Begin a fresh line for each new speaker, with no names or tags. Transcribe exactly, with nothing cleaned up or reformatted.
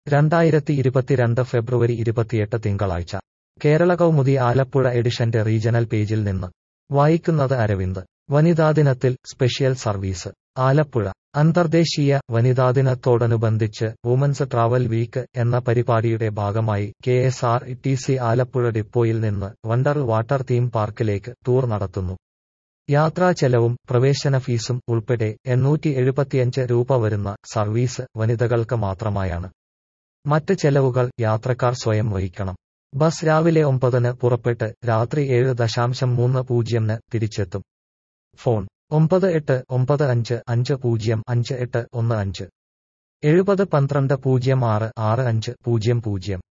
രണ്ടായിരത്തി ഇരുപത്തിരണ്ട് ഫെബ്രുവരി ഇരുപത്തിയെട്ട് തിങ്കളാഴ്ച കേരള കൗമുദി ആലപ്പുഴ എഡിഷന്റെ റീജണൽ പേജിൽ നിന്ന് വായിക്കുന്നത് അരവിന്ദ്. വനിതാദിനത്തിൽ സ്പെഷ്യൽ സർവീസ് ആലപ്പുഴ. അന്തർദേശീയ വനിതാദിനത്തോടനുബന്ധിച്ച് വുമൻസ് ട്രാവൽ വീക്ക് എന്ന പരിപാടിയുടെ ഭാഗമായി K S R T C Alappuzha ഡിപ്പോയിൽ നിന്ന് വണ്ടർ വാട്ടർ തീം പാർക്കിലേക്ക് ടൂർ നടത്തുന്നു. യാത്രാ ചെലവും പ്രവേശന ഫീസും ഉൾപ്പെടെ എണ്ണൂറ്റി എഴുപത്തിയഞ്ച് രൂപ വരുന്ന സർവീസ് വനിതകൾക്ക് മാത്രമായാണ്. മറ്റ് ചെലവുകൾ യാത്രക്കാർ സ്വയം വഹിക്കണം. ബസ് രാവിലെ ഒമ്പതിന് പുറപ്പെട്ട് രാത്രി ഏഴ് ദശാംശം മൂന്ന് പൂജ്യംന് തിരിച്ചെത്തും. ഫോൺ ഒമ്പത് എട്ട് ഒമ്പത് അഞ്ച് അഞ്ച് പൂജ്യം അഞ്ച് എട്ട് ഒന്ന് അഞ്ച് എഴുപത് പന്ത്രണ്ട് പൂജ്യം ആറ് ആറ് അഞ്ച് പൂജ്യം പൂജ്യം.